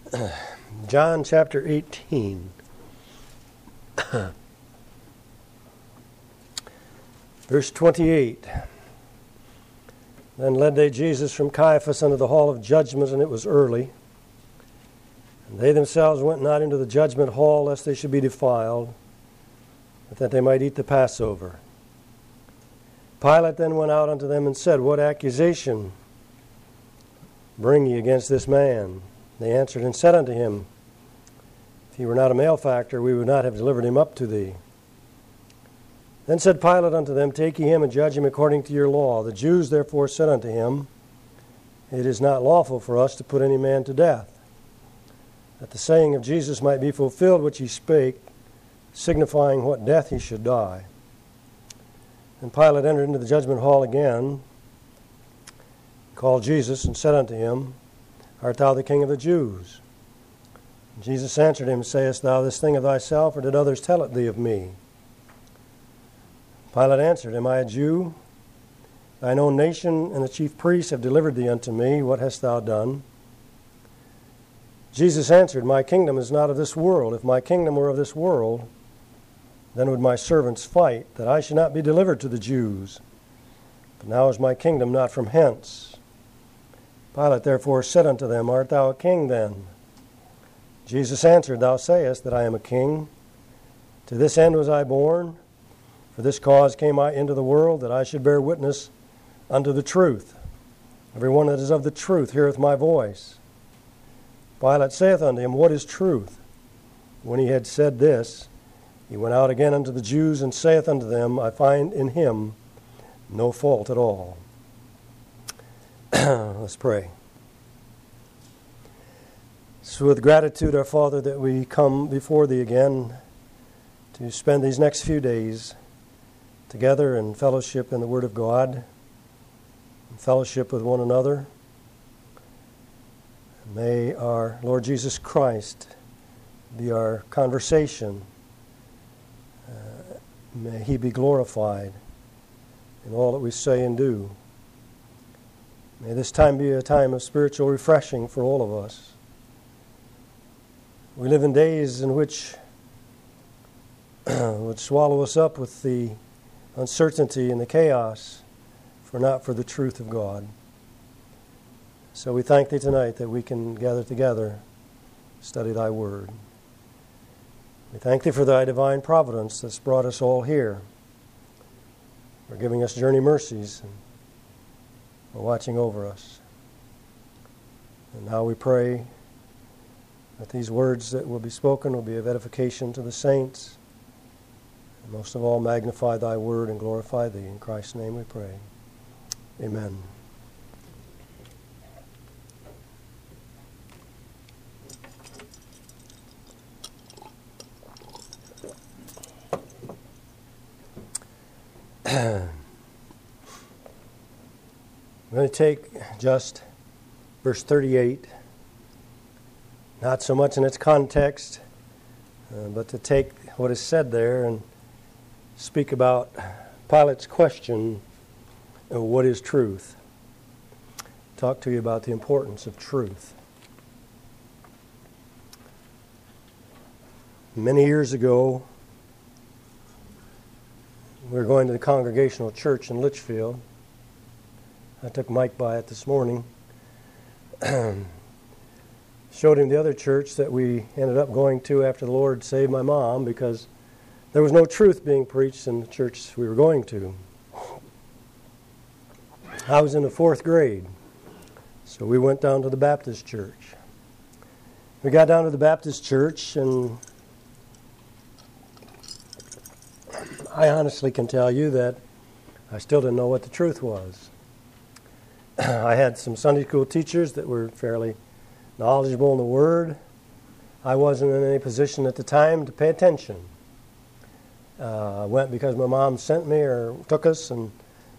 John chapter 18. Verse 28. Then led they Jesus from Caiaphas unto the hall of judgment, and it was early. And they themselves went not into the judgment hall, lest they should be defiled, but that they might eat the Passover. Pilate then went out unto them and said, What accusation bring ye against this man? They answered and said unto him, If he were not a malefactor, we would not have delivered him up to thee. Then said Pilate unto them, Take ye him and judge him according to your law. The Jews therefore said unto him, It is not lawful for us to put any man to death, that the saying of Jesus might be fulfilled which he spake, signifying what death he should die. And Pilate entered into the judgment hall again, called Jesus, and said unto him, Art thou the King of the Jews? And Jesus answered him, Sayest thou this thing of thyself, or did others tell it thee of me? Pilate answered, Am I a Jew? Thine own nation and the chief priests have delivered thee unto me. What hast thou done? Jesus answered, My kingdom is not of this world. If my kingdom were of this world, then would my servants fight, that I should not be delivered to the Jews. But now is my kingdom not from hence. Pilate therefore said unto them, Art thou a king then? Jesus answered, Thou sayest that I am a king. To this end was I born. For this cause came I into the world, that I should bear witness unto the truth. Every one that is of the truth heareth my voice. Pilate saith unto him, What is truth? When he had said this, he went out again unto the Jews, and saith unto them, I find in him no fault at all. Let's pray. So with gratitude, our Father, that we come before Thee again to spend these next few days together in fellowship in the Word of God, in fellowship with one another. May our Lord Jesus Christ be our conversation. May He be glorified in all that we say and do. May this time be a time of spiritual refreshing for all of us. We live in days in which would swallow us up with the uncertainty and the chaos, not for the truth of God. So we thank Thee tonight that we can gather together, study Thy Word. We thank Thee for Thy divine providence that's brought us all here, for giving us journey mercies and for watching over us. And now we pray that these words that will be spoken will be of edification to the saints, and most of all magnify Thy Word and glorify Thee. In Christ's name we pray. Amen. I'm going to take just verse 38, not so much in its context, but to take what is said there and speak about Pilate's question of what is truth. Talk to you about the importance of truth. Many years ago, we were going to the Congregational Church in Litchfield. I took Mike by it this morning. Showed him the other church that we ended up going to after the Lord saved my mom, because there was no truth being preached in the church we were going to. I was in the 4th grade, so we went down to the Baptist church. We got down to the Baptist church, and I honestly can tell you that I still didn't know what the truth was. I had some Sunday school teachers that were fairly knowledgeable in the Word. I wasn't in any position at the time to pay attention. I went because my mom sent me or took us, and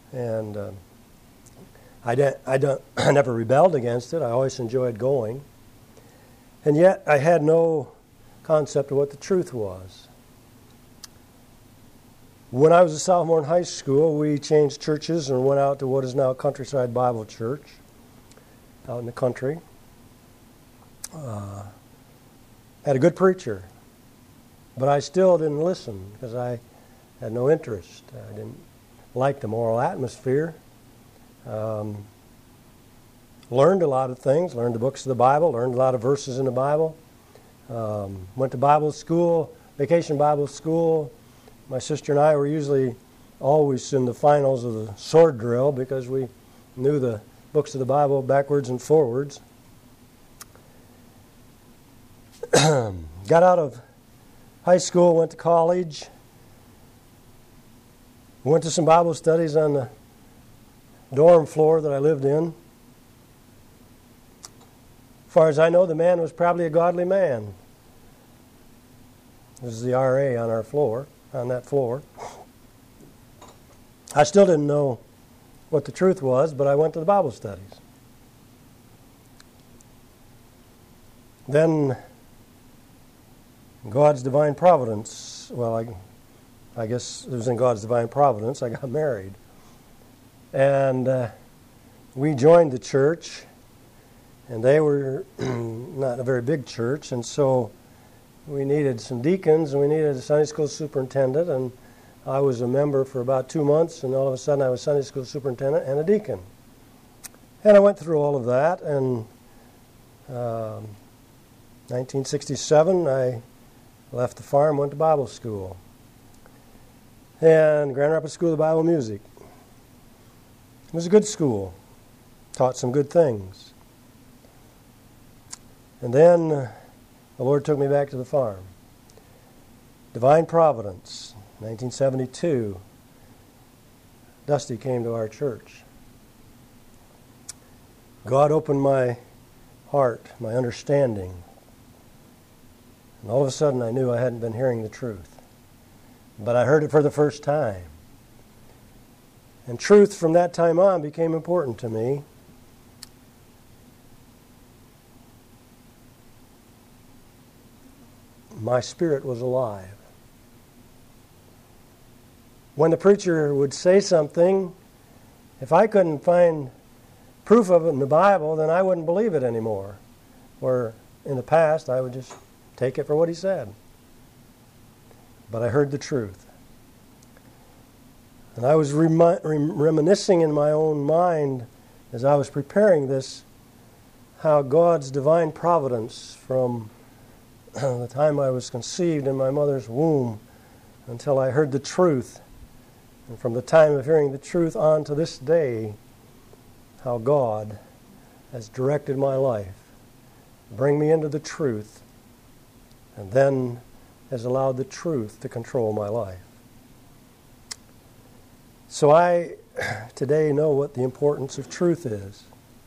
I never rebelled against it. I always enjoyed going. And yet I had no concept of what the truth was. When I was a sophomore in high school, we changed churches and went out to what is now Countryside Bible Church out in the country. had a good preacher, but I still didn't listen because I had no interest. I didn't like the moral atmosphere. Learned a lot of things, learned the books of the Bible, learned a lot of verses in the Bible. Went to Bible school, vacation Bible school. My sister and I were usually always in the finals of the sword drill because we knew the books of the Bible backwards and forwards. Got out of high school, went to college, went to some Bible studies on the dorm floor that I lived in. As far as I know, the man was probably a godly man. This is the RA on our floor, on that floor. I still didn't know what the truth was, but I went to the Bible studies. Then God's divine providence, well, I guess it was in God's divine providence, I got married. And we joined the church, and they were not a very big church, and so we needed some deacons, and we needed a Sunday school superintendent, and I was a member for about 2 months, and all of a sudden I was Sunday school superintendent and a deacon. And I went through all of that, and 1967 I left the farm, went to Bible school, and Grand Rapids School of Bible Music. It was a good school, taught some good things. And then the Lord took me back to the farm. Divine providence, 1972, Dusty came to our church. God opened my heart, my understanding, and all of a sudden I knew I hadn't been hearing the truth. But I heard it for the first time. And truth from that time on became important to me. My spirit was alive. When the preacher would say something, if I couldn't find proof of it in the Bible, then I wouldn't believe it anymore. Where in the past, I would just take it for what he said. But I heard the truth. And I was reminiscing in my own mind as I was preparing this, how God's divine providence from the time I was conceived in my mother's womb until I heard the truth, and from the time of hearing the truth on to this day, how God has directed my life, bring me into the truth, and then has allowed the truth to control my life. So I today know what the importance of truth is.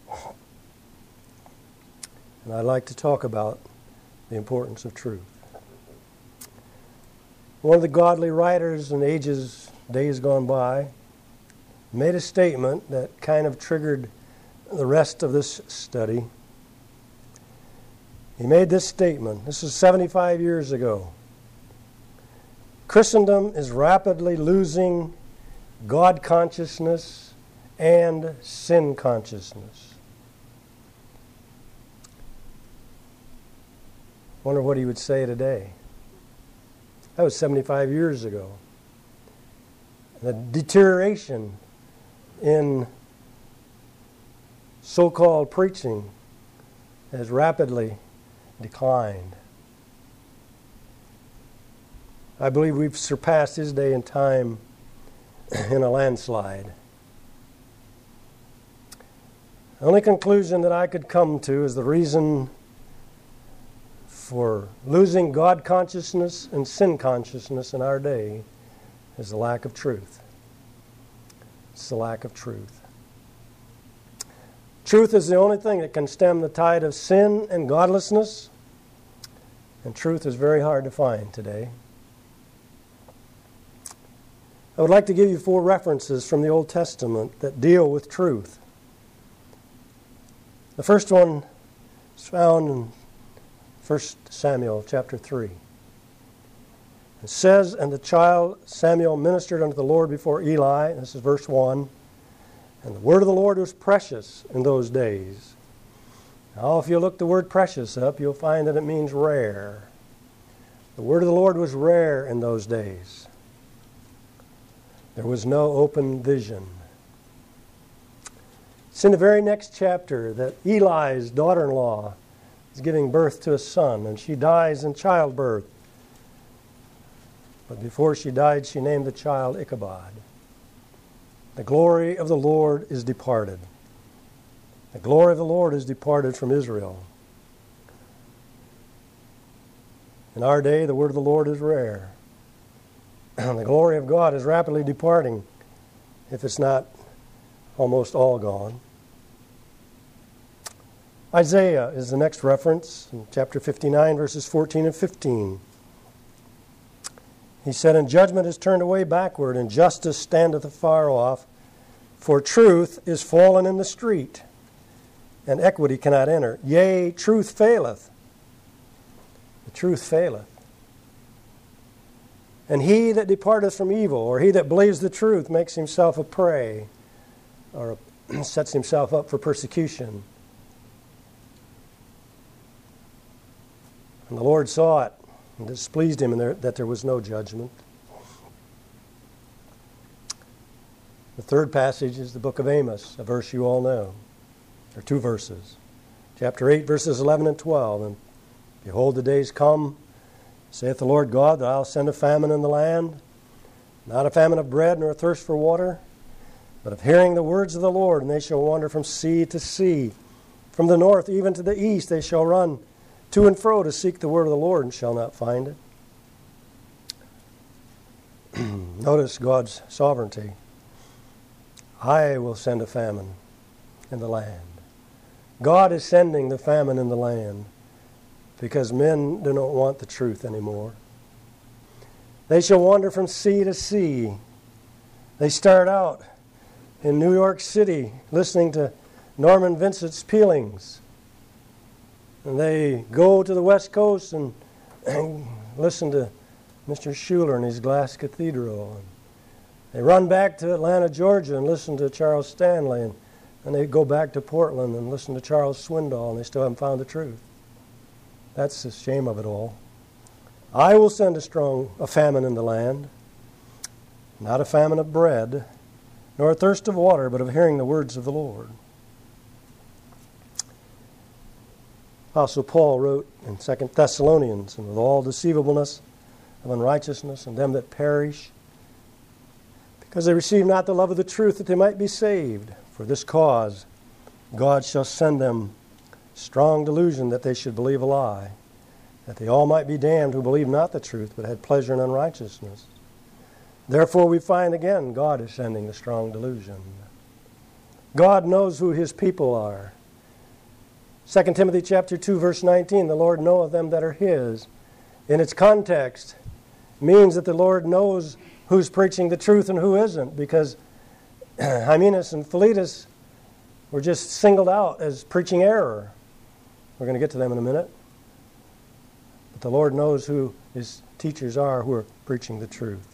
And I'd like to talk about the importance of truth. One of the godly writers in days gone by, made a statement that kind of triggered the rest of this study. He made this statement. This is 75 years ago. Christendom is rapidly losing God consciousness and sin consciousness. Wonder what he would say today. That was 75 years ago. The deterioration in so-called preaching has rapidly declined. I believe we've surpassed his day and time in a landslide. The only conclusion that I could come to is the reason for losing God consciousness and sin consciousness in our day is the lack of truth. It's the lack of truth. Truth is the only thing that can stem the tide of sin and godlessness, and truth is very hard to find today. I would like to give you 4 references from the Old Testament that deal with truth. The first one is found in 1 Samuel chapter 3. It says, "And the child Samuel ministered unto the Lord before Eli," this is verse 1, "and the word of the Lord was precious in those days. Now, if you look the word precious up, you'll find that it means rare. The word of the Lord was rare in those days. There was no open vision. It's in the very next chapter that Eli's daughter-in-law is giving birth to a son, and she dies in childbirth. But before she died, she named the child Ichabod. The glory of the Lord is departed. The glory of the Lord is departed from Israel. In our day, the word of the Lord is rare. The glory of God is rapidly departing, if it's not almost all gone. Isaiah is the next reference, in chapter 59, verses 14 and 15. He said, "And judgment is turned away backward, and justice standeth afar off. For truth is fallen in the street, and equity cannot enter. Yea, truth faileth." The truth faileth. "And he that departeth from evil, or he that believes the truth, makes himself a prey," or sets himself up for persecution. And the Lord saw it, and displeased him that there was no judgment. The third passage is the book of Amos, a verse you all know. There are two verses. Chapter 8, verses 11 and 12. "And behold, the days come, saith the Lord God, that I'll send a famine in the land, not a famine of bread, nor a thirst for water, but of hearing the words of the Lord, and they shall wander from sea to sea. From the north even to the east they shall run to and fro to seek the word of the Lord, and shall not find it." Notice God's sovereignty. I will send a famine in the land. God is sending the famine in the land because men do not want the truth anymore. They shall wander from sea to sea. They start out in New York City listening to Norman Vincent's Pealings. And they go to the West Coast and listen to Mr. Schuller and his Glass Cathedral. And they run back to Atlanta, Georgia and listen to Charles Stanley. And they go back to Portland and listen to Charles Swindoll, and they still haven't found the truth. That's the shame of it all. I will send a famine in the land, not a famine of bread, nor a thirst of water, but of hearing the words of the Lord. Apostle Paul wrote in 2 Thessalonians, "And with all deceivableness of unrighteousness and them that perish, because they receive not the love of the truth, that they might be saved. For this cause God shall send them strong delusion, that they should believe a lie, that they all might be damned who believe not the truth, but had pleasure in unrighteousness. Therefore we find again God is sending the strong delusion." God knows who his people are. 2 Timothy chapter 2, verse 19, "The Lord knoweth them that are his." In its context, means that the Lord knows who's preaching the truth and who isn't, because Hymenaeus and Philetus were just singled out as preaching error. We're going to get to them in a minute. But the Lord knows who his teachers are who are preaching the truth.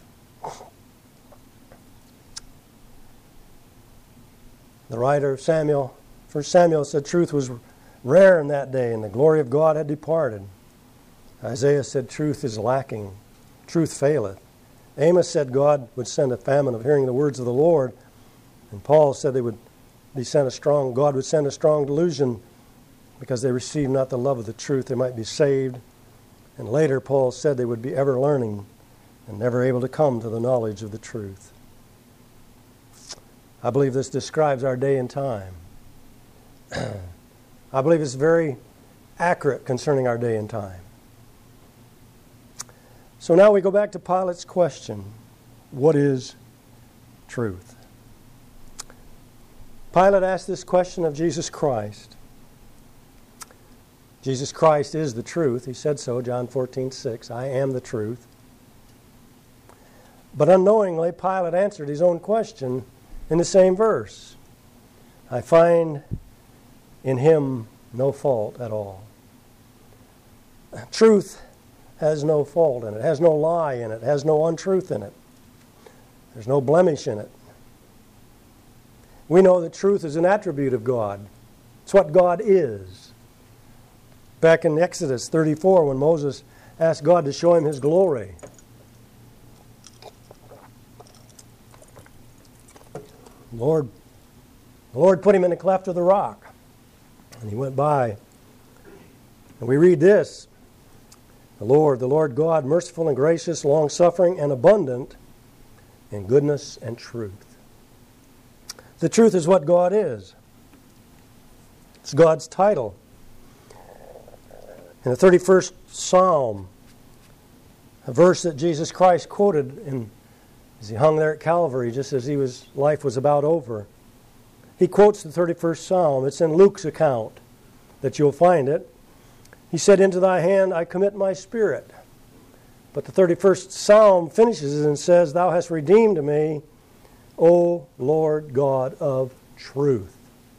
The writer of Samuel, 1 Samuel, said truth was rare in that day, and the glory of God had departed. Isaiah said truth is lacking. Truth faileth. Amos said God would send a famine of hearing the words of the Lord. And Paul said God would send a strong delusion because they received not the love of the truth, they might be saved. And later Paul said they would be ever learning and never able to come to the knowledge of the truth. I believe this describes our day and time. I believe it's very accurate concerning our day and time. So now we go back to Pilate's question, what is truth? Pilate asked this question of Jesus Christ. Jesus Christ is the truth. He said so, John 14:6, "I am the truth." But unknowingly, Pilate answered his own question in the same verse. "I find in him no fault at all." Truth has no fault in it, has no lie in it, has no untruth in it. There's no blemish in it. We know that truth is an attribute of God. It's what God is. Back in Exodus 34, when Moses asked God to show him his glory, the Lord put him in the cleft of the rock, and he went by. And we read this, the Lord God, merciful and gracious, long-suffering and abundant in goodness and truth. The truth is what God is. It's God's title. In the 31st Psalm, a verse that Jesus Christ quoted as he hung there at Calvary, just as life was about over. He quotes the 31st Psalm. It's in Luke's account that you'll find it. He said, "Into thy hand I commit my spirit." But the 31st Psalm finishes and says, "Thou hast redeemed me, O Lord God of truth."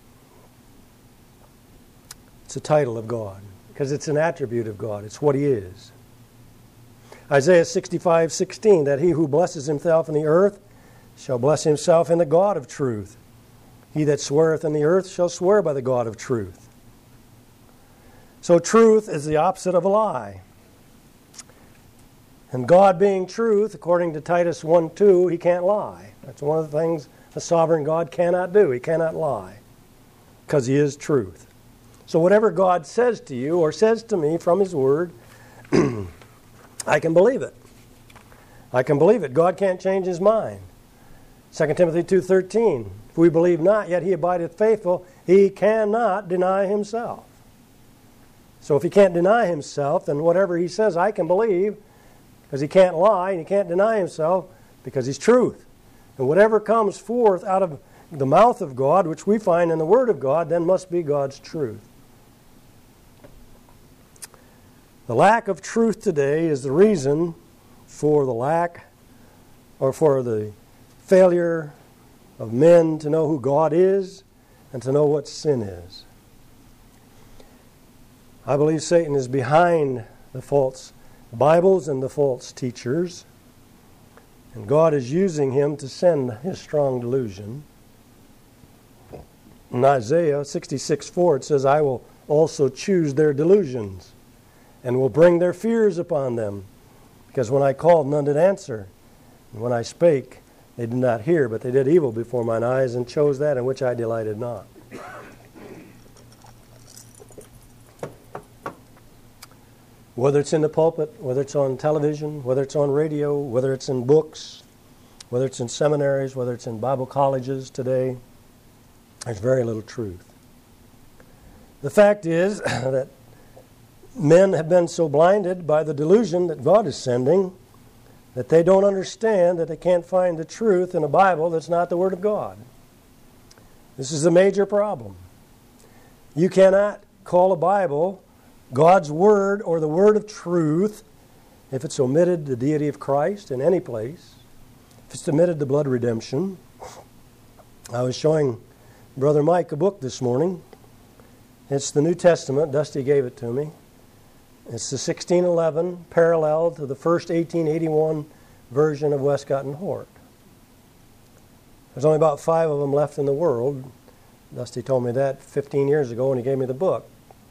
It's a title of God because it's an attribute of God. It's what He is. Isaiah 65:16, that he who blesses himself in the earth shall bless himself in the God of truth. He that sweareth in the earth shall swear by the God of truth. So truth is the opposite of a lie. And God being truth, according to Titus 1:2, He can't lie. That's one of the things a sovereign God cannot do. He cannot lie because He is truth. So whatever God says to you or says to me from His Word, I can believe it. I can believe it. God can't change His mind. 2 Timothy 2:13, if we believe not, yet He abideth faithful, He cannot deny Himself. So if He can't deny Himself, then whatever He says I can believe, because He can't lie and He can't deny Himself, because He's truth. And whatever comes forth out of the mouth of God, which we find in the Word of God, then must be God's truth. The lack of truth today is the reason for the lack or for the failure of men to know who God is and to know what sin is. I believe Satan is behind the false Bibles and the false teachers, and God is using him to send his strong delusion. In Isaiah 66:4 it says, "I will also choose their delusions, and will bring their fears upon them. Because when I called, none did answer. And when I spake, they did not hear, but they did evil before mine eyes, and chose that in which I delighted not." Whether it's in the pulpit, whether it's on television, whether it's on radio, whether it's in books, whether it's in seminaries, whether it's in Bible colleges today, there's very little truth. The fact is that men have been so blinded by the delusion that God is sending that they don't understand that they can't find the truth in a Bible that's not the Word of God. This is a major problem. You cannot call a Bible God's Word or the Word of truth if it's omitted the deity of Christ in any place, if it's omitted the blood redemption. I was showing Brother Mike a book this morning. It's the New Testament. Dusty gave it to me. It's the 1611 parallel to the first 1881 version of Westcott and Hort. There's only about 5 of them left in the world. Dusty told me that 15 years ago when he gave me the book.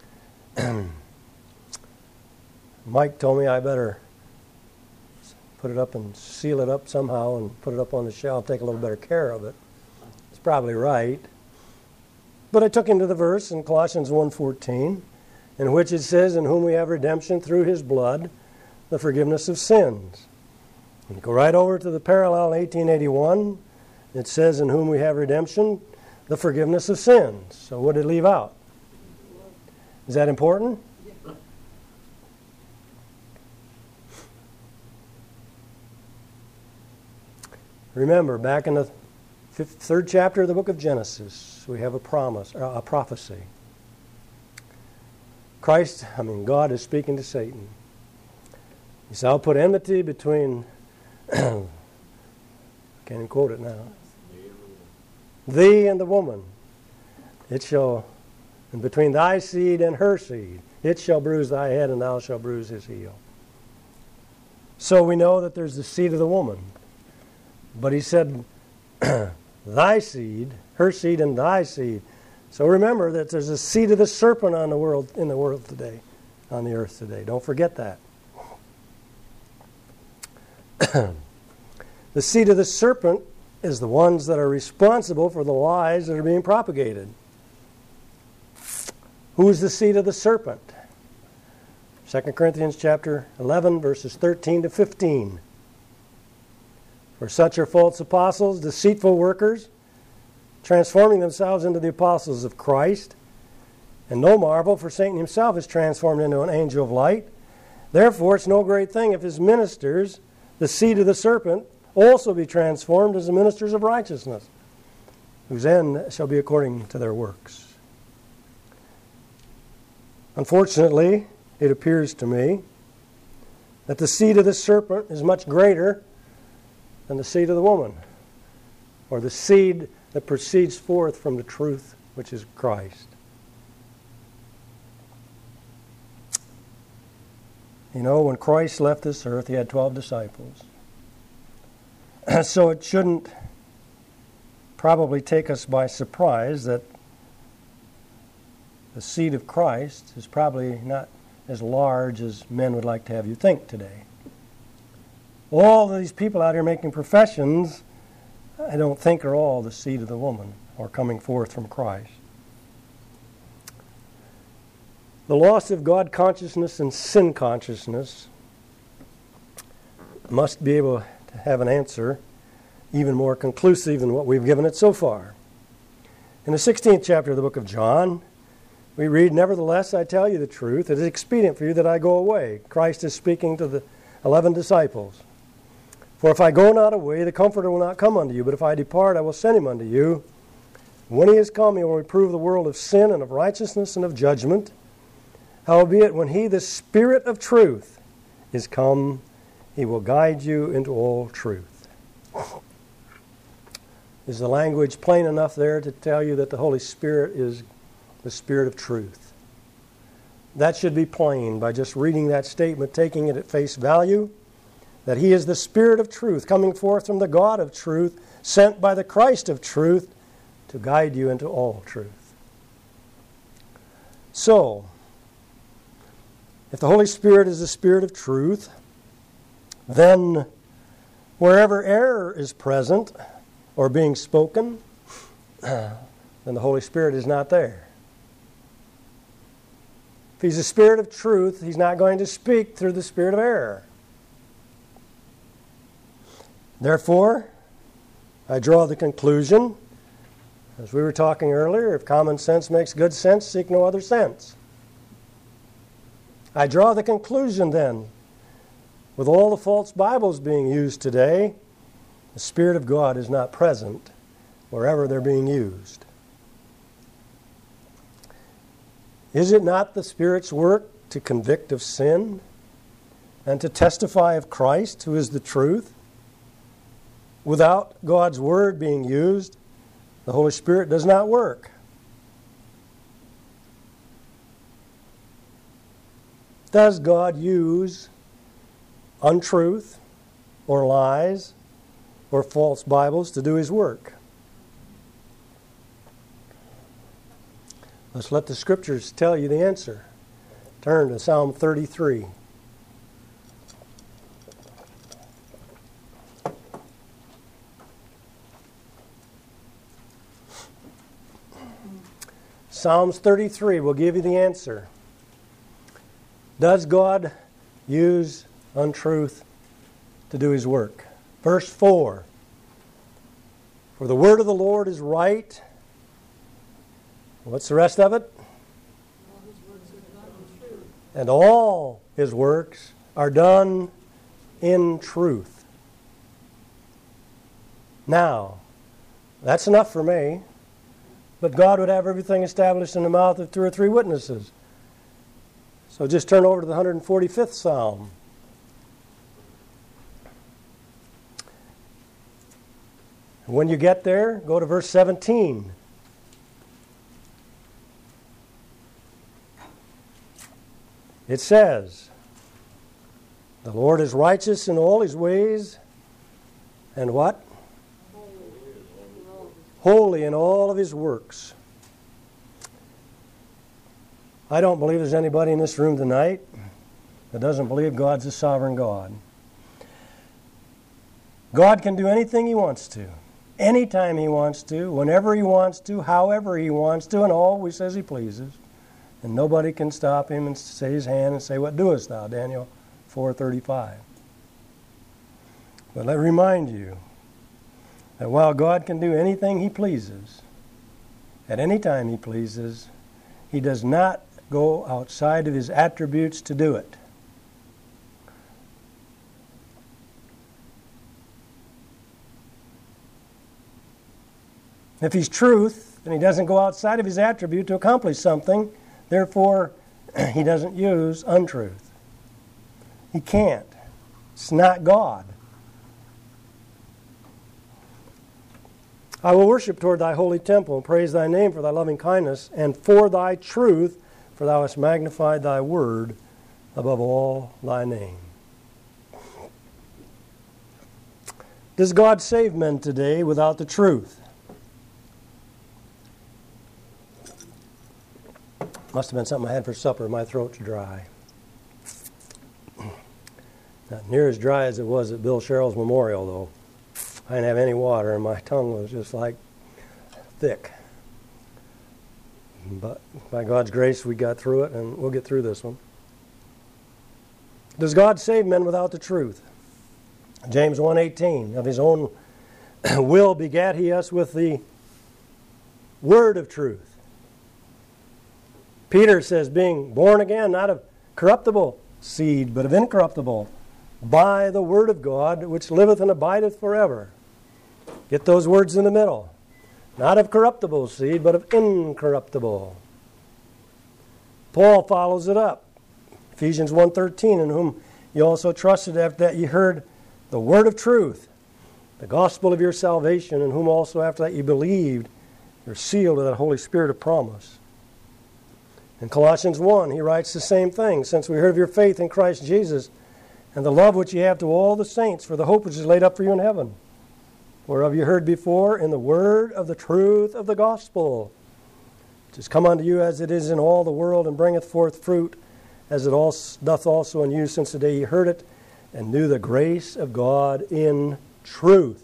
Mike told me I better put it up and seal it up somehow and put it up on the shelf, take a little better care of it. He's probably right. But I took him to the verse in Colossians 1:14, in which it says, "In whom we have redemption through His blood, the forgiveness of sins." And you go right over to the parallel in 1881. It says, "In whom we have redemption, the forgiveness of sins." So what did it leave out? Is that important? Remember, back in the 3rd chapter of the book of Genesis, we have a prophecy. God is speaking to Satan. He said, "I'll put enmity between," I can't even quote it now, "thee and the woman. And between thy seed and her seed, it shall bruise thy head, and thou shalt bruise his heel." So we know that there's the seed of the woman. But he said, thy seed, her seed, and thy seed. So remember that there's a seed of the serpent in the world today. on the earth today. Don't forget that. The seed of the serpent is the ones that are responsible for the lies that are being propagated. Who is the seed of the serpent? 2 Corinthians chapter 11, verses 13 to 15. For such are false apostles, deceitful workers, transforming themselves into the apostles of Christ. And no marvel, for Satan himself is transformed into an angel of light. Therefore, it's no great thing if his ministers, the seed of the serpent, also be transformed as the ministers of righteousness, whose end shall be according to their works. Unfortunately, it appears to me that the seed of the serpent is much greater than the seed of the woman, or the seed that proceeds forth from the truth, which is Christ. You know, when Christ left this earth, he had 12 disciples. So it shouldn't probably take us by surprise that the seed of Christ is probably not as large as men would like to have you think today. All of these people out here making professions, I don't think are all the seed of the woman or coming forth from Christ. The loss of God consciousness and sin consciousness must be able to have an answer even more conclusive than what we've given it so far. In the 16th chapter of the book of John, we read, "Nevertheless, I tell you the truth. It is expedient for you that I go away." Christ is speaking to the 11 disciples. "For if I go not away, the Comforter will not come unto you. But if I depart, I will send him unto you. When he is come, he will reprove the world of sin and of righteousness and of judgment. Howbeit, when he, the Spirit of truth, is come, he will guide you into all truth." Is the language plain enough there to tell you that the Holy Spirit is the Spirit of truth? That should be plain by just reading that statement, taking it at face value, that he is the Spirit of truth, coming forth from the God of truth, sent by the Christ of truth to guide you into all truth. So, if the Holy Spirit is the Spirit of truth, then wherever error is present or being spoken, then the Holy Spirit is not there. If he's the Spirit of truth, he's not going to speak through the spirit of error. Therefore, I draw the conclusion, as we were talking earlier, if common sense makes good sense, seek no other sense. I draw the conclusion then, with all the false Bibles being used today, the Spirit of God is not present wherever they're being used. Is it not the Spirit's work to convict of sin and to testify of Christ, who is the truth? Without God's Word being used, the Holy Spirit does not work. Does God use untruth or lies or false Bibles to do his work? Let's let the Scriptures tell you the answer. Turn to Psalm 33. Psalms 33 will give you the answer. Does God use untruth to do his work? Verse 4. "For the word of the Lord is right." What's the rest of it? "And all his works are done in truth." Now, that's enough for me. But God would have everything established in the mouth of 2 or 3 witnesses. So just turn over to the 145th Psalm. And when you get there, go to verse 17. It says, "The Lord is righteous in all his ways, and" what? "Holy in all of his works." I don't believe there's anybody in this room tonight that doesn't believe God's a sovereign God. God can do anything He wants to, anytime He wants to, whenever He wants to, however He wants to, and always as He pleases. And nobody can stop Him and say His hand and say, "What doest thou?" Daniel 4:35. But let me remind you that while God can do anything He pleases, at any time He pleases, He does not go outside of His attributes to do it. If He's truth, then He doesn't go outside of His attribute to accomplish something. Therefore, He doesn't use untruth. He can't. It's not God. I will worship toward Thy holy temple and praise Thy name for Thy loving kindness and for Thy truth, for Thou hast magnified Thy word above all Thy name. Does God save men today without the truth? Must have been something I had for supper. My throat's dry. Not near as dry as it was at Bill Sherrill's memorial, though. I didn't have any water, and my tongue was just like thick. But by God's grace, we got through it, and we'll get through this one. Does God save men without the truth? James 1:18, of His own will begat He us with the word of truth. Peter says, being born again, not of corruptible seed, but of incorruptible, by the word of God, which liveth and abideth forever. Get those words in the middle. Not of corruptible seed, but of incorruptible. Paul follows it up. Ephesians 1:13, in whom you also trusted after that ye heard the word of truth, the gospel of your salvation, in whom also after that ye believed, you're sealed with that Holy Spirit of promise. In Colossians 1, he writes the same thing. Since we heard of your faith in Christ Jesus, and the love which ye have to all the saints, for the hope which is laid up for you in heaven, whereof you heard before in the word of the truth of the gospel, which is come unto you as it is in all the world, and bringeth forth fruit, as it doth also in you, since the day ye heard it, and knew the grace of God in truth.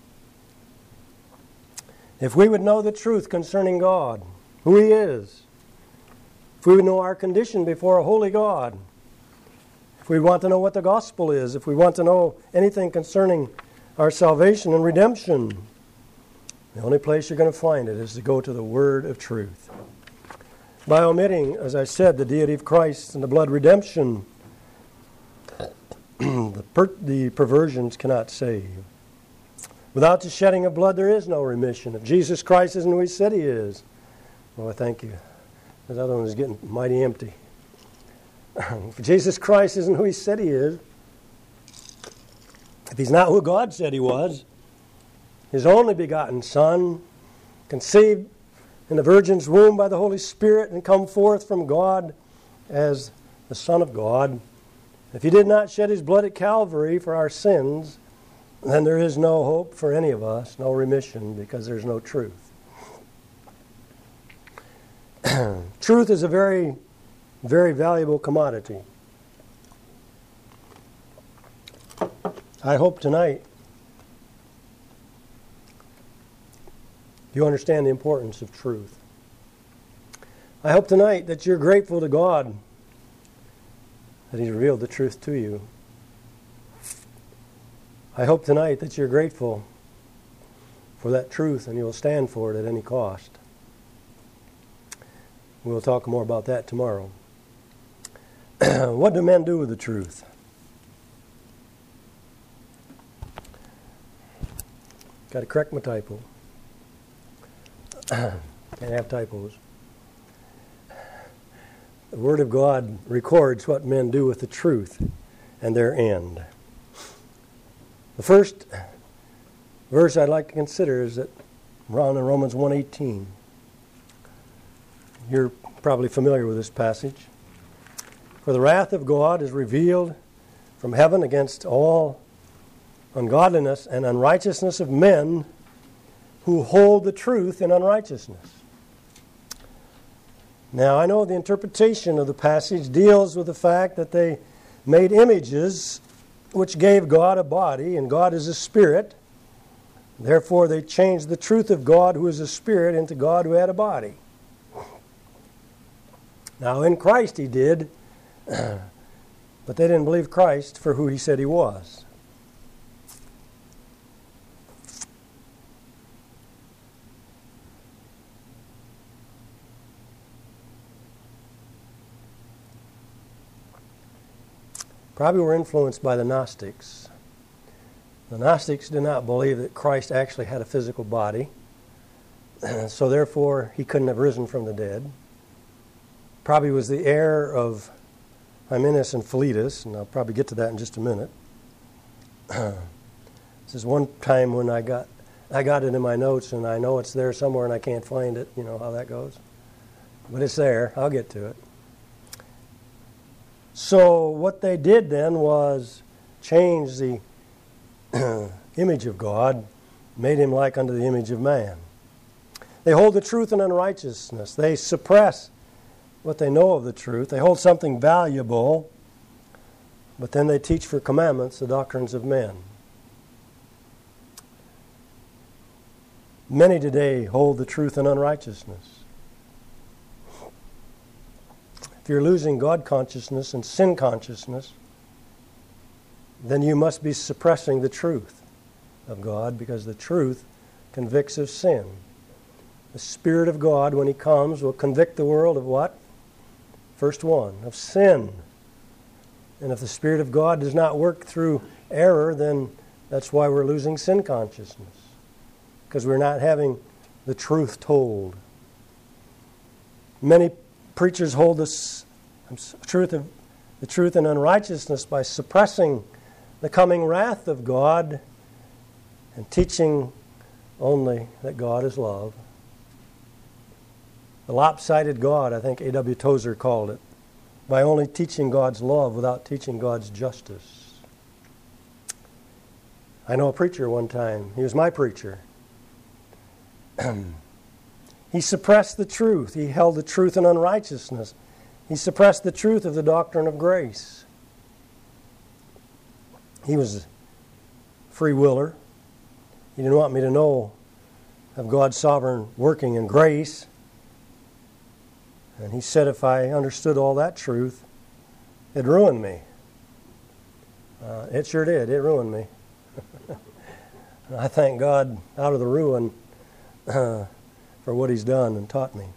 If we would know the truth concerning God, who He is, if we would know our condition before a holy God, if we want to know what the gospel is, if we want to know anything concerning our salvation and redemption, the only place you're going to find it is to go to the word of truth. By omitting, as I said, the deity of Christ and the blood redemption, the perversions cannot save. Without the shedding of blood, there is no remission. If Jesus Christ isn't who He said He is, well, I thank you. This other one is getting mighty empty. If Jesus Christ isn't who He said He is, if He's not who God said He was, His only begotten Son, conceived in the Virgin's womb by the Holy Spirit and come forth from God as the Son of God, if He did not shed His blood at Calvary for our sins, then there is no hope for any of us, no remission, because there's no truth. Truth is a very, very valuable commodity. I hope tonight you understand the importance of truth. I hope tonight that you're grateful to God that He's revealed the truth to you. I hope tonight that you're grateful for that truth and you'll stand for it at any cost. We'll talk more about that tomorrow. What do men do with the truth? Got to correct my typo. Can't have typos. The Word of God records what men do with the truth and their end. The first verse I'd like to consider is that around in Romans 1:18. You're probably familiar with this passage. For the wrath of God is revealed from heaven against all ungodliness and unrighteousness of men who hold the truth in unrighteousness. Now, I know the interpretation of the passage deals with the fact that they made images which gave God a body, and God is a spirit. Therefore, they changed the truth of God, who is a spirit, into God who had a body. Now, in Christ he did, but they didn't believe Christ for who he said he was. Probably were influenced by the Gnostics. The Gnostics did not believe that Christ actually had a physical body, so therefore he couldn't have risen from the dead. Probably was the heir of Hymenaeus and Philetus, and I'll probably get to that in just a minute. This is one time when I got it in my notes, and I know it's there somewhere and I can't find it. You know how that goes. But it's there. I'll get to it. So what they did then was change the image of God, made him like unto the image of man. They hold the truth in unrighteousness. They suppress what they know of the truth. They hold something valuable, but then they teach for commandments the doctrines of men. Many today hold the truth in unrighteousness. If you're losing God consciousness and sin consciousness, then you must be suppressing the truth of God, because the truth convicts of sin. The Spirit of God, when he comes, will convict the world of what? First one, of sin. And if the Spirit of God does not work through error, then that's why we're losing sin consciousness, because we're not having the truth told. Many preachers hold the truth in unrighteousness by suppressing the coming wrath of God and teaching only that God is love. The lopsided God, I think A.W. Tozer called it, by only teaching God's love without teaching God's justice. I know a preacher one time. He was my preacher. He suppressed the truth. He held the truth in unrighteousness. He suppressed the truth of the doctrine of grace. He was a free willer. He didn't want me to know of God's sovereign working in grace. And he said if I understood all that truth, it'd ruin me. It sure did. It ruined me. I thank God out of the ruin for what he's done and taught me.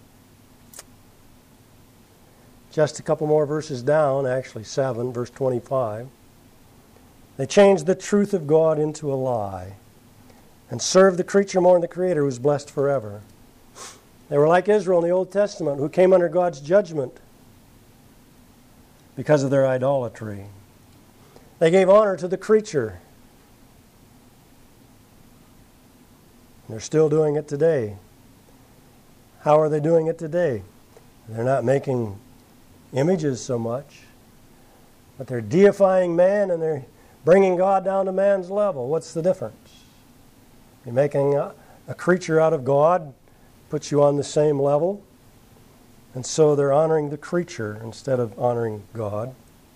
Just a couple more verses down, actually 7, verse 25. They changed the truth of God into a lie and served the creature more than the Creator, who is blessed forever. They were like Israel in the Old Testament, who came under God's judgment because of their idolatry. They gave honor to the creature. They're still doing it today. How are they doing it today? They're not making images so much, but they're deifying man and they're bringing God down to man's level. What's the difference? You're making a creature out of God, puts you on the same level, and so they're honoring the creature instead of honoring God.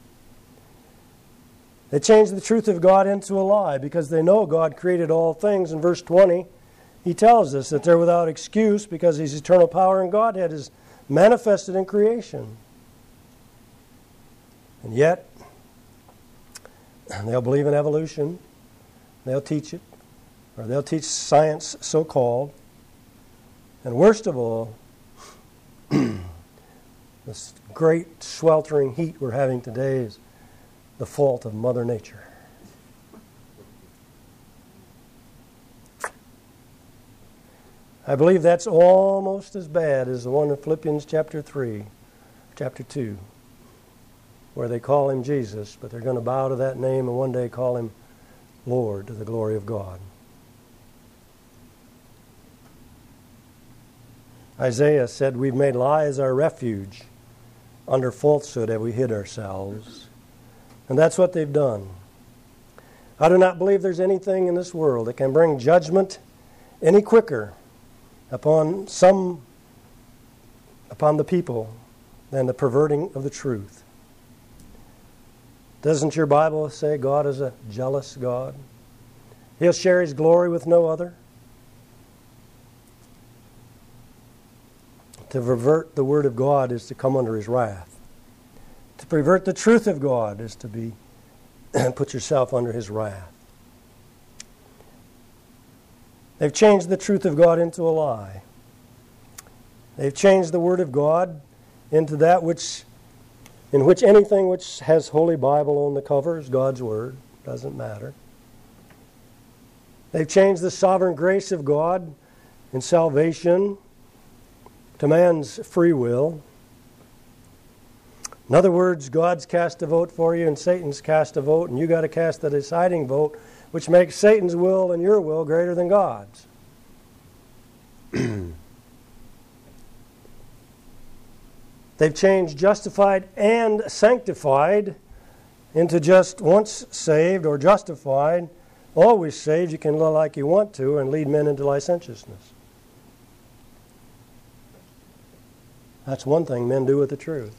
They changed the truth of God into a lie because they know God created all things. In verse 20, he tells us that they're without excuse because his eternal power and Godhead is manifested in creation. And yet, they'll believe in evolution. They'll teach it. Or they'll teach science, so-called. And worst of all, this great sweltering heat we're having today is the fault of Mother Nature. I believe that's almost as bad as the one in Philippians chapter 3, chapter 2, where they call him Jesus, but they're going to bow to that name and one day call him Lord to the glory of God. Isaiah said, we've made lies our refuge. Under falsehood have we hid ourselves. And that's what they've done. I do not believe there's anything in this world that can bring judgment any quicker upon the people than the perverting of the truth. Doesn't your Bible say God is a jealous God? He'll share His glory with no other. To pervert the Word of God is to come under His wrath. To pervert the truth of God is to be put yourself under His wrath. They've changed the truth of God into a lie. They've changed the Word of God into that in which anything which has Holy Bible on the cover is God's Word. Doesn't matter. They've changed the sovereign grace of God in salvation to man's free will. In other words, God's cast a vote for you and Satan's cast a vote, and you got to cast the deciding vote, which makes Satan's will and your will greater than God's. They've changed justified and sanctified into just once saved or justified, always saved. You can live like you want to and lead men into licentiousness. That's one thing men do with the truth.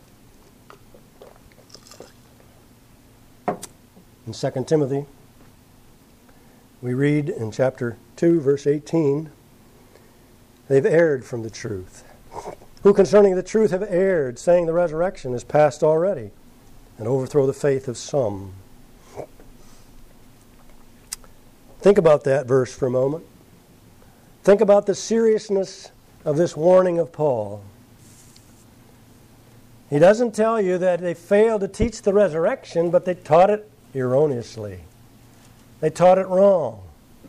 In 2 Timothy, we read in chapter 2, verse 18, they've erred from the truth. Who concerning the truth have erred, saying the resurrection is past already, and overthrow the faith of some. Think about that verse for a moment. Think about the seriousness of this warning of Paul. He doesn't tell you that they failed to teach the resurrection, but they taught it erroneously. They taught it wrong.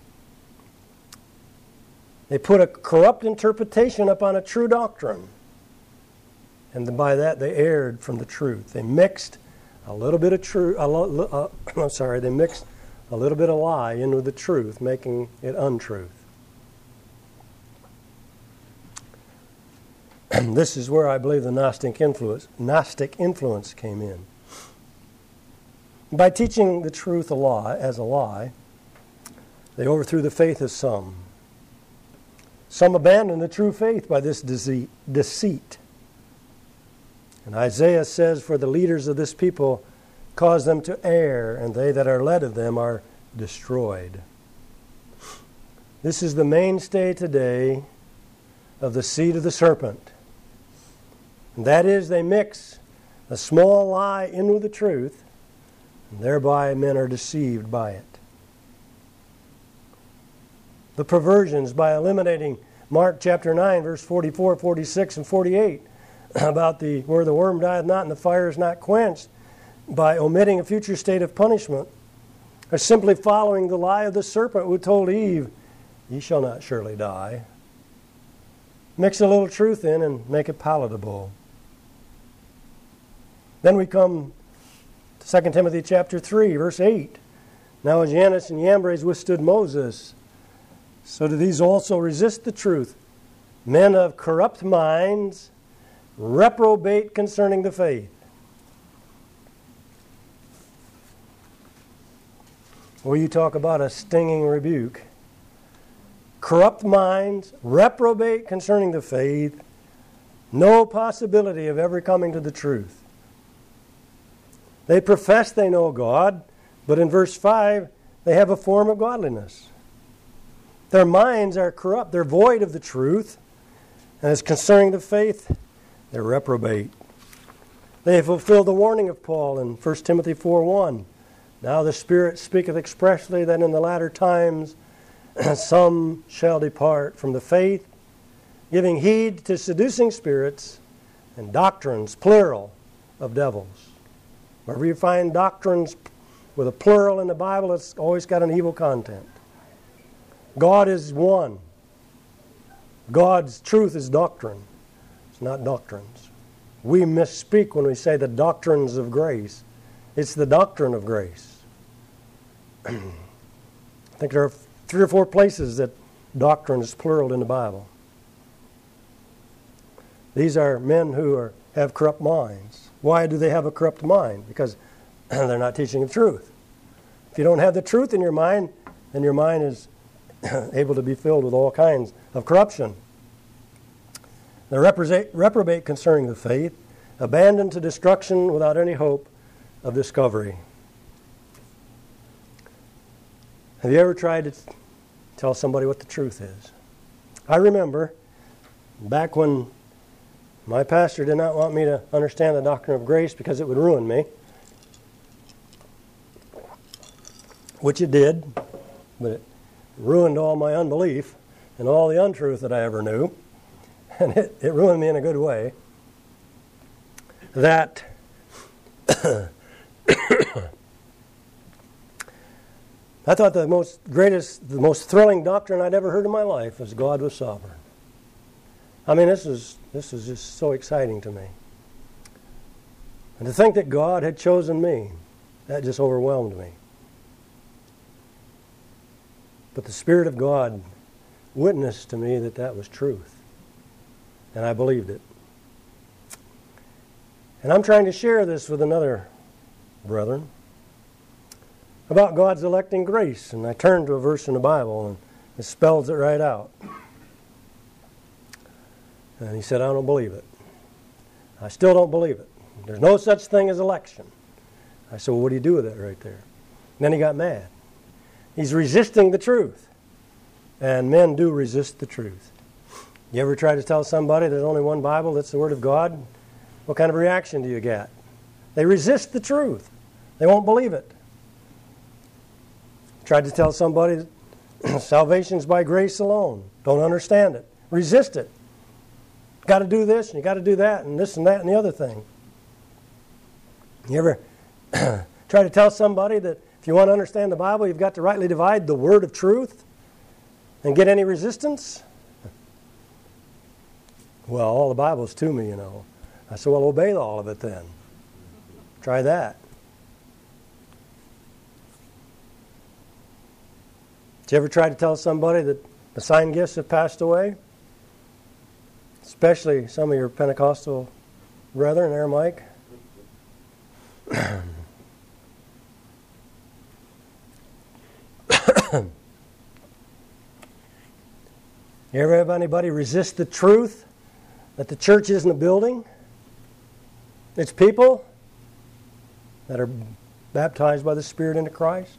They put a corrupt interpretation upon a true doctrine. And by that they erred from the truth. They mixed a little bit of they mixed a little bit of lie in with the truth, making it untruth. This is where I believe the Gnostic influence came in. By teaching the truth as a lie, they overthrew the faith of some. Some abandoned the true faith by this deceit. And Isaiah says, for the leaders of this people cause them to err, and they that are led of them are destroyed. This is the mainstay today of the seed of the serpent. And that is, they mix a small lie in with the truth, and thereby men are deceived by it. The perversions by eliminating Mark chapter 9, verse 44, 46, and 48, about where the worm dieth not and the fire is not quenched, by omitting a future state of punishment, are simply following the lie of the serpent who told Eve, ye shall not surely die. Mix a little truth in and make it palatable. Then we come to 2 Timothy chapter 3, verse 8. Now as Jannes and Jambres withstood Moses, so do these also resist the truth. Men of corrupt minds, reprobate concerning the faith. Well, you talk about a stinging rebuke. Corrupt minds, reprobate concerning the faith, no possibility of ever coming to the truth. They profess they know God, but in verse 5, they have a form of godliness. Their minds are corrupt. They're void of the truth. And as concerning the faith, they're reprobate. They fulfill the warning of Paul in 1 Timothy 4:1. Now the Spirit speaketh expressly that in the latter times some shall depart from the faith, giving heed to seducing spirits and doctrines, plural, of devils. Wherever you find doctrines with a plural in the Bible, it's always got an evil content. God is one. God's truth is doctrine. It's not doctrines. We misspeak when we say the doctrines of grace. It's the doctrine of grace. I think there are 3 or 4 places that doctrine is plural in the Bible. These are men who have corrupt minds. Why do they have a corrupt mind? Because they're not teaching the truth. If you don't have the truth in your mind, then your mind is able to be filled with all kinds of corruption. They reprobate concerning the faith. abandoned to destruction without any hope of discovery. Have you ever tried to tell somebody what the truth is? I remember back when my pastor did not want me to understand the doctrine of grace because it would ruin me, which it did, but it ruined all my unbelief and all the untruth that I ever knew, and it ruined me in a good way. That I thought the most thrilling doctrine I'd ever heard in my life was God was sovereign. I mean, this is just so exciting to me. And to think that God had chosen me, that just overwhelmed me. But the Spirit of God witnessed to me that that was truth. And I believed it. And I'm trying to share this with another brethren about God's electing grace. And I turned to a verse in the Bible and it spells it right out. And he said, I don't believe it. I still don't believe it. There's no such thing as election. I said, well, what do you do with it right there? And then he got mad. He's resisting the truth. And men do resist the truth. You ever try to tell somebody there's only one Bible that's the Word of God? What kind of reaction do you get? They resist the truth. They won't believe it. Tried to tell somebody that salvation's by grace alone. Don't understand it. Resist it. Got to do this and you got to do that and this and that and the other thing. You ever try to tell somebody that if you want to understand the Bible, you've got to rightly divide the word of truth and get any resistance? Well, all the Bible's to me, you know. I said, well, obey all of it then. Try that. Did you ever try to tell somebody that the sign gifts have passed away? Especially some of your Pentecostal brethren there, Mike. You ever have anybody resist the truth that the church isn't a building? It's people that are baptized by the Spirit into Christ.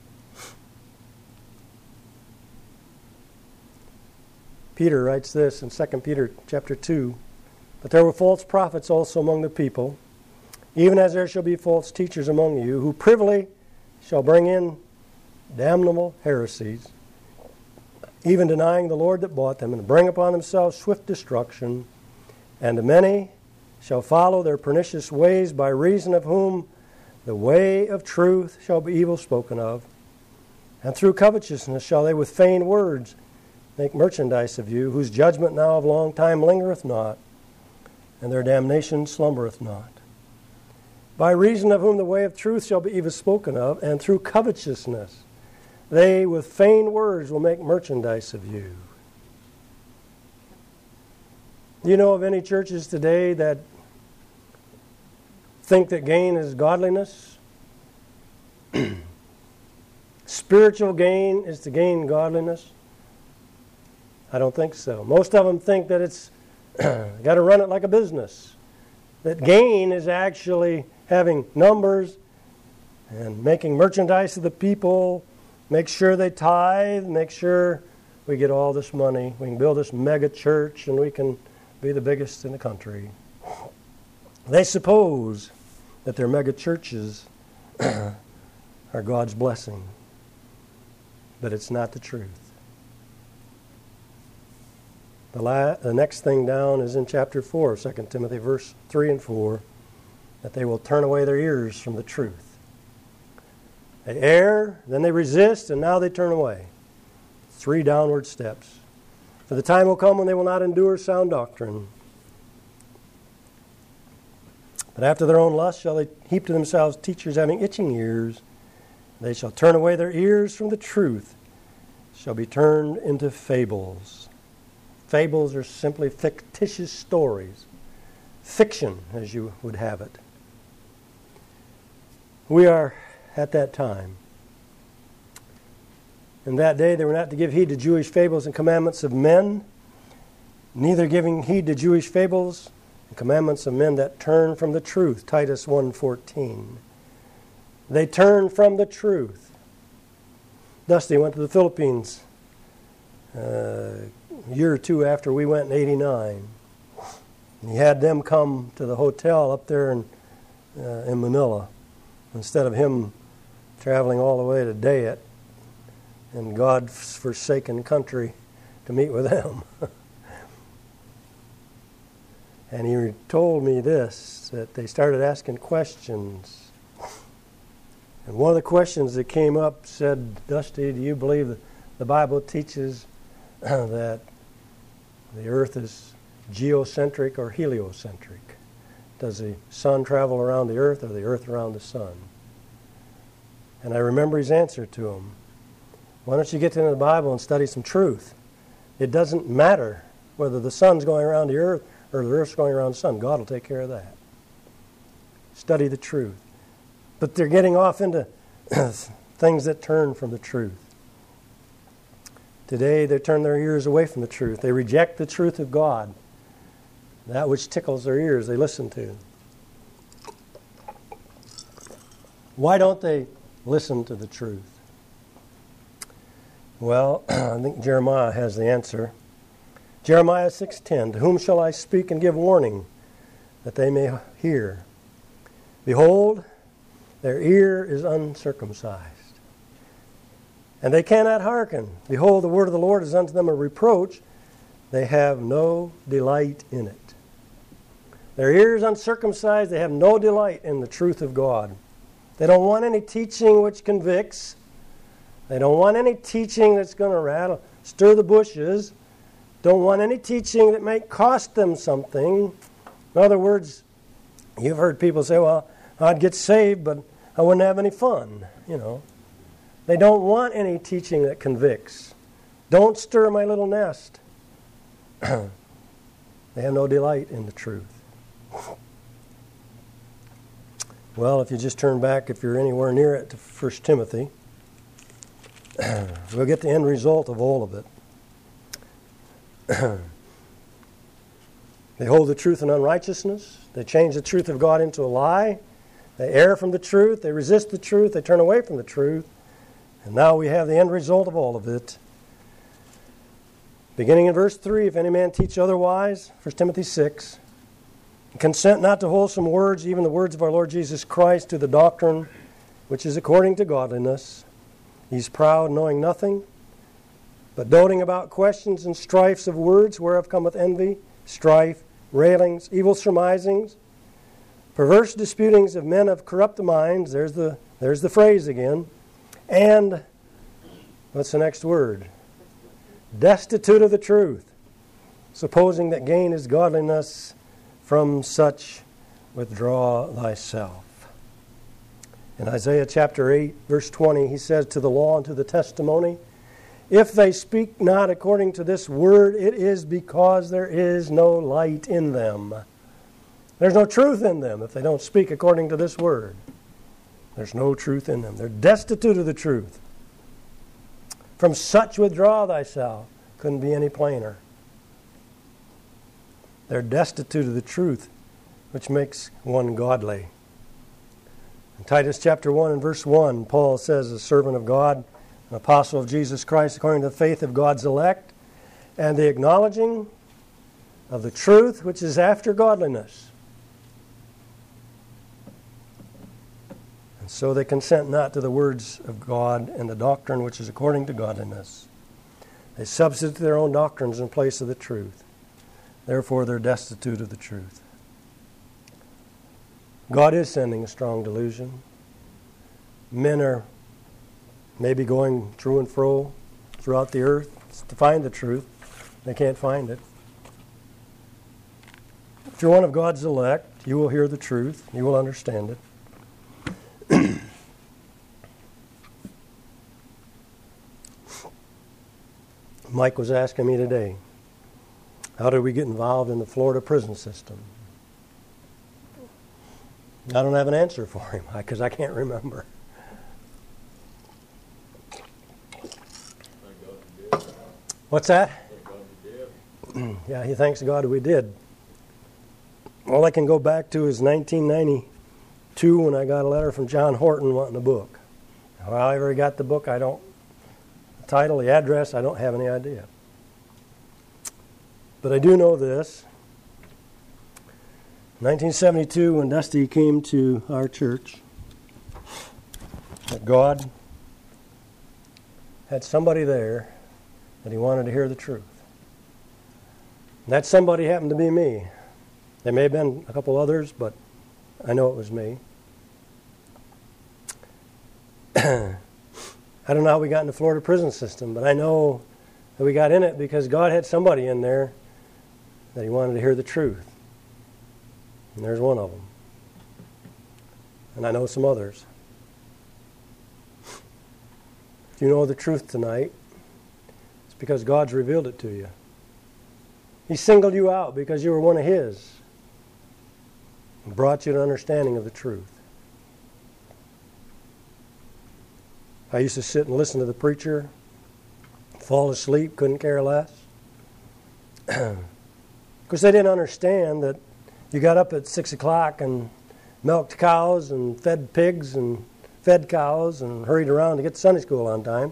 Peter writes this in 2 Peter chapter 2, but there were false prophets also among the people, even as there shall be false teachers among you, who privily shall bring in damnable heresies, even denying the Lord that bought them, and bring upon themselves swift destruction. And many shall follow their pernicious ways, by reason of whom the way of truth shall be evil spoken of. And through covetousness shall they with vain words make merchandise of you, whose judgment now of long time lingereth not, and their damnation slumbereth not. By reason of whom the way of truth shall be evil spoken of, and through covetousness they with vain words will make merchandise of you. Do you know of any churches today that think that gain is godliness? Spiritual gain is to gain godliness? I don't think so. Most of them think that it's got to run it like a business. That gain is actually having numbers and making merchandise of the people, make sure they tithe, make sure we get all this money. We can build this mega church and we can be the biggest in the country. They suppose that their mega churches are God's blessing, but it's not the truth. The next thing down is in chapter 4 of 2 Timothy, verse 3 and 4, that they will turn away their ears from the truth. They err, then they resist, and now they turn away. 3 downward steps. For the time will come when they will not endure sound doctrine. But after their own lust shall they heap to themselves teachers having itching ears. They shall turn away their ears from the truth, shall be turned into fables. Fables are simply fictitious stories. Fiction, as you would have it. We are at that time. In that day they were not to give heed to Jewish fables and commandments of men, neither giving heed to Jewish fables the commandments of men that turn from the truth, Titus 1:14. They turn from the truth. Dusty went to the Philippines a year or two after we went in '89. He had them come to the hotel up there in Manila instead of him traveling all the way to Dayet in God's forsaken country to meet with them. And he told me this, that they started asking questions. And one of the questions that came up said, Dusty, do you believe that the Bible teaches that the earth is geocentric or heliocentric? Does the sun travel around the earth or the earth around the sun? And I remember his answer to him. Why don't you get into the Bible and study some truth? It doesn't matter whether the sun's going around the earth or the earth's going around the sun. God will take care of that. Study the truth. But they're getting off into things that turn from the truth. Today they turn their ears away from the truth. They reject the truth of God. That which tickles their ears they listen to. Why don't they listen to the truth? Well, I think Jeremiah has the answer. Jeremiah 6:10, to whom shall I speak and give warning, that they may hear? Behold, their ear is uncircumcised, and they cannot hearken. Behold, the word of the Lord is unto them a reproach. They have no delight in it. Their ear is uncircumcised. They have no delight in the truth of God. They don't want any teaching which convicts. They don't want any teaching that's going to stir the bushes. Don't want any teaching that may cost them something. In other words, you've heard people say, well, I'd get saved, but I wouldn't have any fun, They don't want any teaching that convicts. Don't stir my little nest. They have no delight in the truth. Well, if you just turn back, if you're anywhere near it, to 1 Timothy, we'll get the end result of all of it. They hold the truth in unrighteousness. They change the truth of God into a lie. They err from the truth. They resist the truth. They turn away from the truth. And now we have the end result of all of it. Beginning in verse 3, if any man teach otherwise, 1 Timothy 6, consent not to wholesome words, even the words of our Lord Jesus Christ, to the doctrine which is according to godliness. He's proud, knowing nothing, but doting about questions and strifes of words, whereof cometh envy, strife, railings, evil surmisings, perverse disputings of men of corrupt minds. There's the phrase again. And what's the next word? Destitute of the truth, supposing that gain is godliness. From such withdraw thyself. In Isaiah chapter 8, verse 20, he says, to the law and to the testimony, if they speak not according to this word, it is because there is no light in them. There's no truth in them if they don't speak according to this word. There's no truth in them. They're destitute of the truth. From such withdraw thyself. Couldn't be any plainer. They're destitute of the truth, which makes one godly. In Titus chapter 1 and verse 1, Paul says, a servant of God, an apostle of Jesus Christ, according to the faith of God's elect, and the acknowledging of the truth which is after godliness. And so they consent not to the words of God and the doctrine which is according to godliness. They substitute their own doctrines in place of the truth. Therefore, they're destitute of the truth. God is sending a strong delusion. Men are maybe going to and fro throughout the earth to find the truth. They can't find it. If you're one of God's elect, you will hear the truth. You will understand it. Mike was asking me today, how did we get involved in the Florida prison system? I don't have an answer for him because I can't remember. What's that? Yeah, he thanks God we did. All I can go back to is 1992 when I got a letter from John Horton wanting a book. How I ever got the book, I don't. The title, the address, I don't have any idea. But I do know this. 1972, when Dusty came to our church, that God had somebody there that he wanted to hear the truth. And that somebody happened to be me. There may have been a couple others, but I know it was me. I don't know how we got in the Florida prison system, but I know that we got in it because God had somebody in there that he wanted to hear the truth. And there's one of them. And I know some others. If you know the truth tonight, it's because God's revealed it to you. He singled you out because you were one of His and brought you to an understanding of the truth. I used to sit and listen to the preacher, fall asleep, couldn't care less. Because they didn't understand that you got up at 6 o'clock and milked cows and fed pigs and fed cows and hurried around to get to Sunday school on time.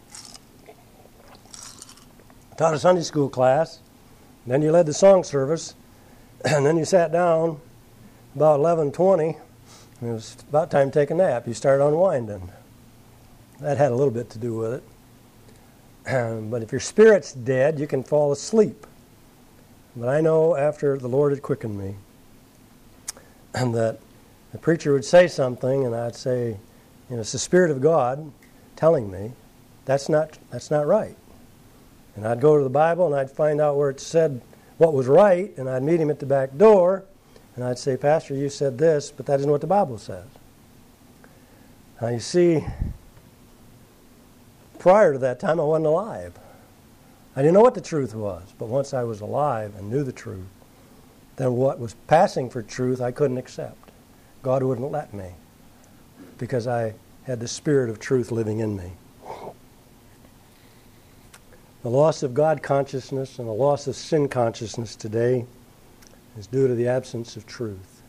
Taught a Sunday school class. Then you led the song service. And then you sat down about 11:20. And it was about time to take a nap. You started unwinding. That had a little bit to do with it. But if your spirit's dead, you can fall asleep. But I know after the Lord had quickened me, and that the preacher would say something, and I'd say, it's the Spirit of God telling me that's not right. And I'd go to the Bible, and I'd find out where it said what was right, and I'd meet him at the back door, and I'd say, Pastor, you said this, but that isn't what the Bible says. Now, you see, prior to that time, I wasn't alive. I didn't know what the truth was, but once I was alive and knew the truth, then what was passing for truth I couldn't accept. God wouldn't let me because I had the Spirit of truth living in me. The loss of God consciousness and the loss of sin consciousness today is due to the absence of truth.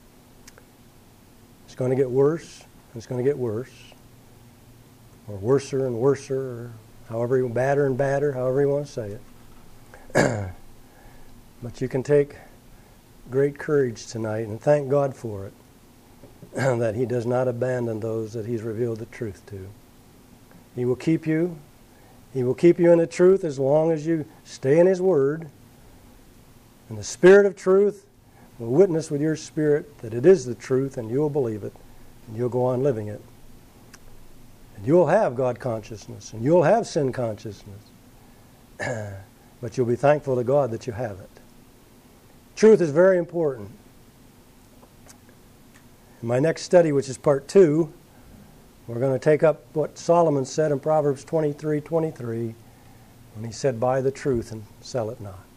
It's going to get worse, and it's going to get worse, or worser and worser, or however badder and badder, however you want to say it. But you can take great courage tonight and thank God for it, that He does not abandon those that He's revealed the truth to. He will keep you. He will keep you in the truth as long as you stay in His Word. And the Spirit of truth will witness with your spirit that it is the truth, and you'll believe it, and you'll go on living it. And you'll have God consciousness, and you'll have sin consciousness. But you'll be thankful to God that you have it. Truth is very important. In my next study, which is part 2, we're going to take up what Solomon said in Proverbs 23:23, when he said, "Buy the truth and sell it not."